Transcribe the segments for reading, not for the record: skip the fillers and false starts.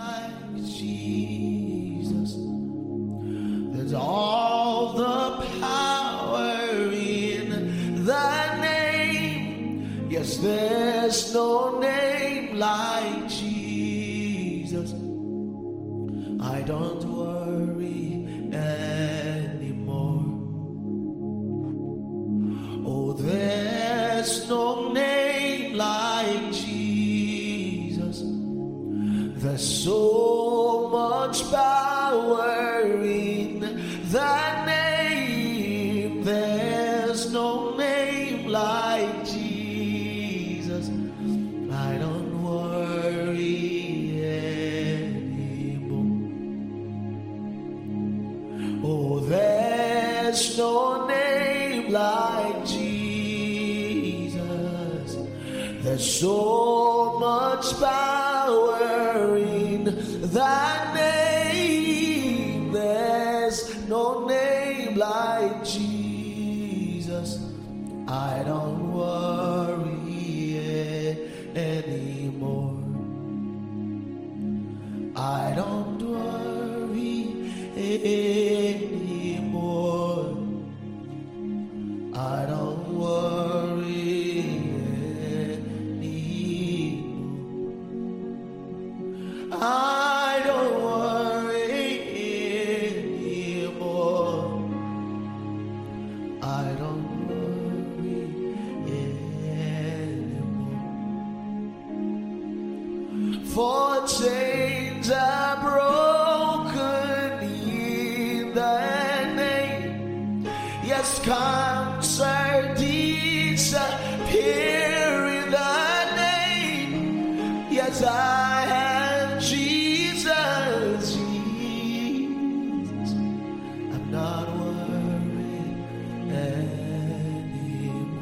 like Jesus. There's all the power in the name. Yes, there's no name like Jesus. I don't worry anymore. Oh, there's no name like Jesus. There's so much power in the name. There's no name like Jesus. I don't worry anymore. Oh, there's no name like Jesus. There's so much power in that name. There's no name like Jesus. I don't worry anymore. I don't worry anymore. I don't worry anymore. I don't worry anymore. I don't worry anymore. For chains are broken in the name. Yes, cancer disappear in the name. Yes, I have Jesus, Jesus. I'm not worried anymore.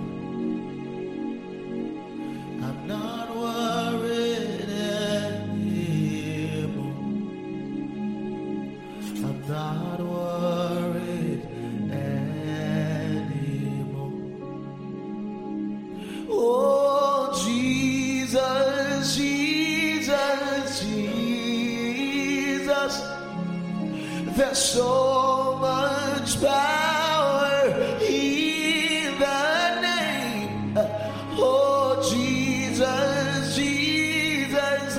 I'm not worried anymore. I'm not worried anymore. Oh, Jesus, Jesus, Jesus. There's so much power in the name. Oh, Jesus, Jesus,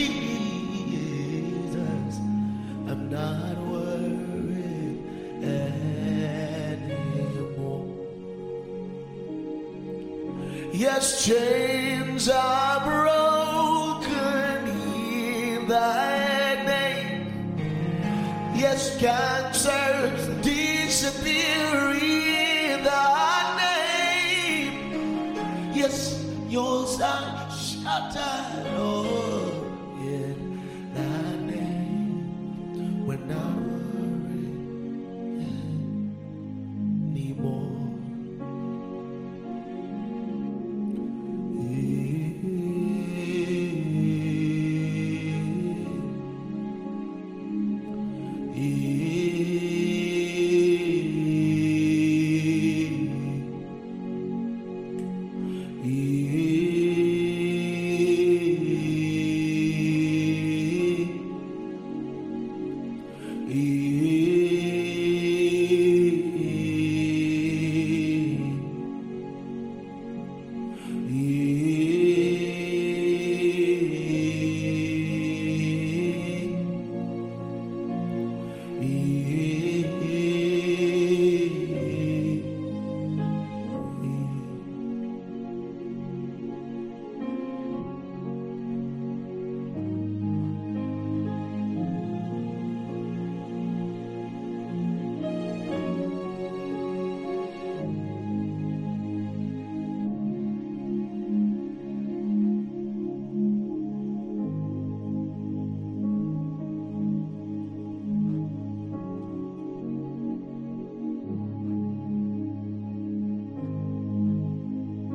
Jesus. I'm not worried anymore. Yes, chains are broken in thy name. Yes, cancer disappear in thy name. Yes, yours are shattered, oh, in thy name. When I worry anymore.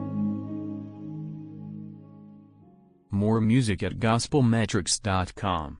More music at gospelmetrics.com.